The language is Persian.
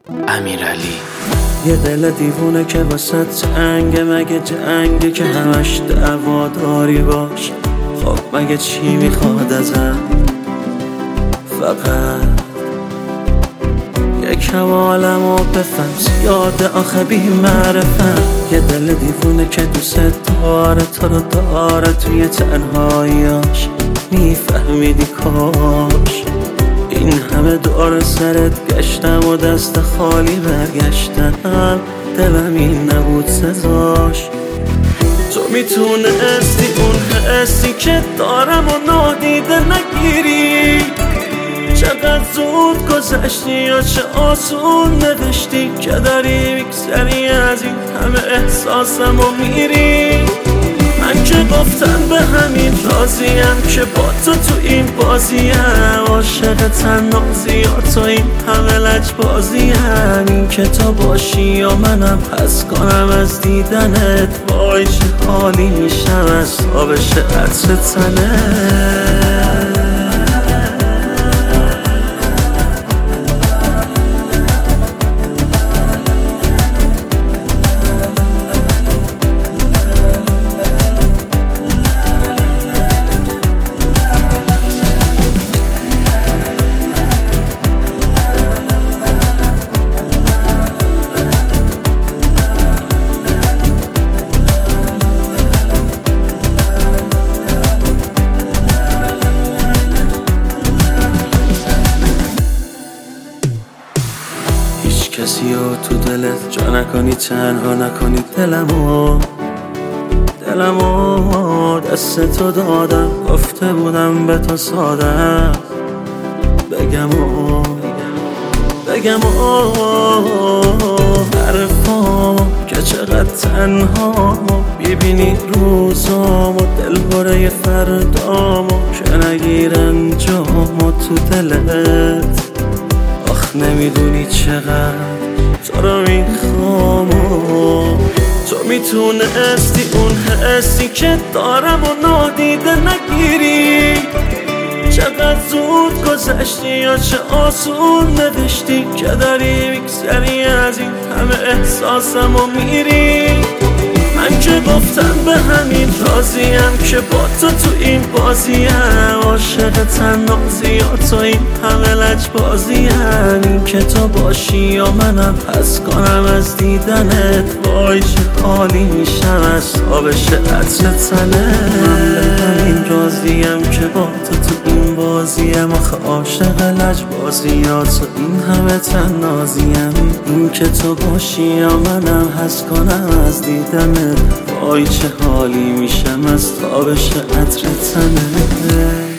امیرعلی. یه دل دیوونه که واسه جنگ، مگه جنگی که همش دعوا داری باش؟ خب مگه چی میخواد ازم؟ فقط یکم عالمو بفهم، زیاده آخه بی معرفم. یه دل دیوونه که دوست داره، تو رو داره توی تنهاییاش. میفهمیدی کاش این همه دور سرت گشتم و دست خالی برگشتم، دلم این نبود سزاش. تو میتونستی اون حسی که دارم و نادیده نگیری. چقدر زود گذشتی یا چه آسون نوشتی که داری میگذری از این همه احساسم و میری. من که گفتم به همین راضیم که با تو این بازیم، عاشق تنازی یا تو این همه لجبازیم. این که تو باشی یا منم پس کنم از دیدنت، وای چه حالی میشم از تابش عطر تنت. کسی رو تو دلت جا نکنی، تنها نکنی دلمو دست تو دادم. گفته بودم به تو ساده بگم حرفامو که چقدر تنها ببینی روزامو، دل بره فردامو که نگیرن جامو تو دلت. آخ نمیدونی چقدر تو رو میخوام. تو میتونستی اون حسی که دارم و نادیده نگیری. چقدر زود گذشتی یا چه آسون نوشتی که داری میگذری از این همه احساسم و میری. من که گفتم به همین راضیم که با تو این بازیم، عاشق تنازی یا تو این همه لجبازیم. این که تو باشی یا منم پس کنم از دیدنت، وای چه حالی میشم از تابش عطر تنت. من به همین راضیم که با تو این بازیم، آخه عاشق لجبازی یا تو این همه تنازیم. این که تو باشی یا منم حس کنم از دیدنت، وای چه حالی میشم از تابش عطر تنت.